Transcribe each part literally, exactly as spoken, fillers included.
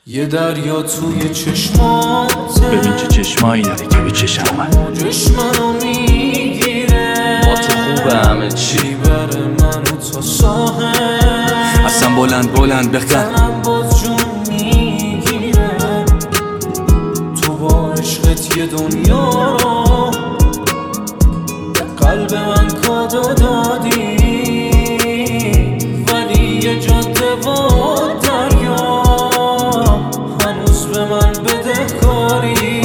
یه دریا توی چشماته، ببین چه چشمایی داری که به چشم من موجش منو میگیره، با تو خوبه همه چی بره منو تا ساحل، اصلا بلند بلند بخن تنم باز جون میگیره. تو با عشقت یه دنیا رو به قلب من کادو دادی، ولی یه جاده و دریا هنوز به من بدهکاری.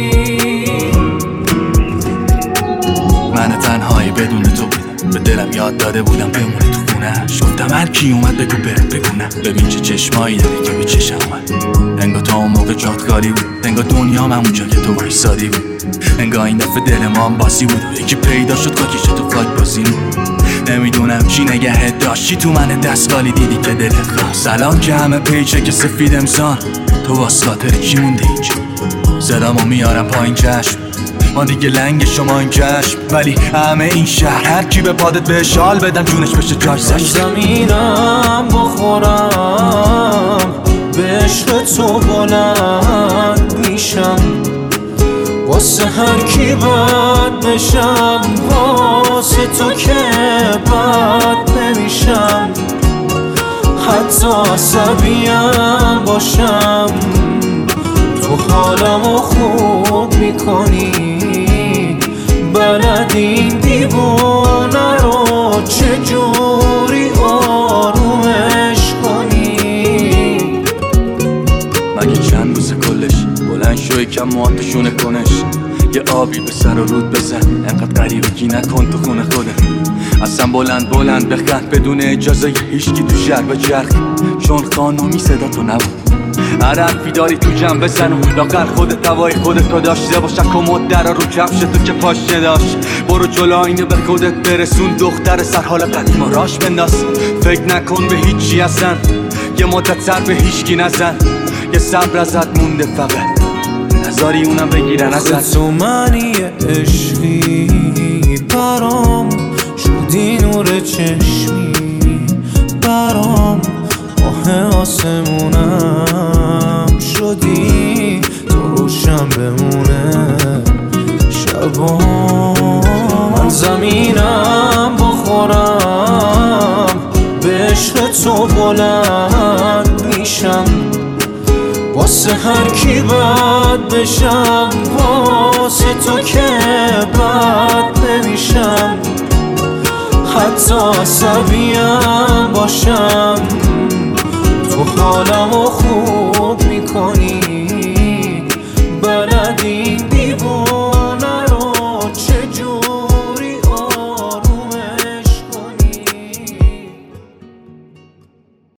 من تنهایی بدون تو بودم، به دلم یاد داده بودم بمونه تو خونه‌اش. گفتم هر کی اومد بگو بره بگونه. ببین چه چشمایی داری که به چشم من، انگار تا اون موقع جات خالی بود، انگار دنیا من اونجا که تو وایسادی بود، انگار این دفعه دل ما هم باسی بود و یکی پیدا شد کاکیش تو فلاک بازی بود. نمیدونم چی نگهت داشتی تو من دستگالی دیدی که دلت خواست. سلام که همه پیچه که سفید امسان، تو واسه خاطر کی مونده اینجا؟ صدامو میارم پایین چشم، ما دیگه لنگ شما این چشم، ولی همه این شهر هر کی به پادت به شال بدم جونش بشه جاش زشت. زمینم بخورم به عشق تو بلند میشم، واسه هر کی بد بشم، واسه تو که بد نمیشم. حتی عصبیم باشم تو حالمو خوب میکنی، بلد این دیوونه رو چجوری آرومش کنی. مگه چند روز کلش بلند شو یکم مواتشونه کنش، یه آبی به سر و رود بزن، انقدر غریبگی نکن تو خونه خودت. اصلا بلند بلند بخند بدون اجازه هیچکی تو شهر به چرخ، چون قانونی صدا تو نبود. هر حرفی داری تو جمع بزن و لاغر خودت دوای خودت رو داشته باشن. کمد در رو کفش تو که پاش نداشت، برو جلو اینو به خودت برسون، دختر سر حال قدیم و راش بنداز. فکر نکن به هیچی اصلا، یه مدت سر به هیچکی نزن، یه صبر ازت مونده فقط نذاری اونم بگیرن ازت. تو منی عشقی برام شدی نور چشمی، برام ماه آسمونم شدی، تو روشن بمونه شبام. من زمینم بخورم به عشق تو بلند میشم، واسه هر کی بد بشم، واسه تو که بد نمیشم. حتی عصبیم باشم تو حالمو خوب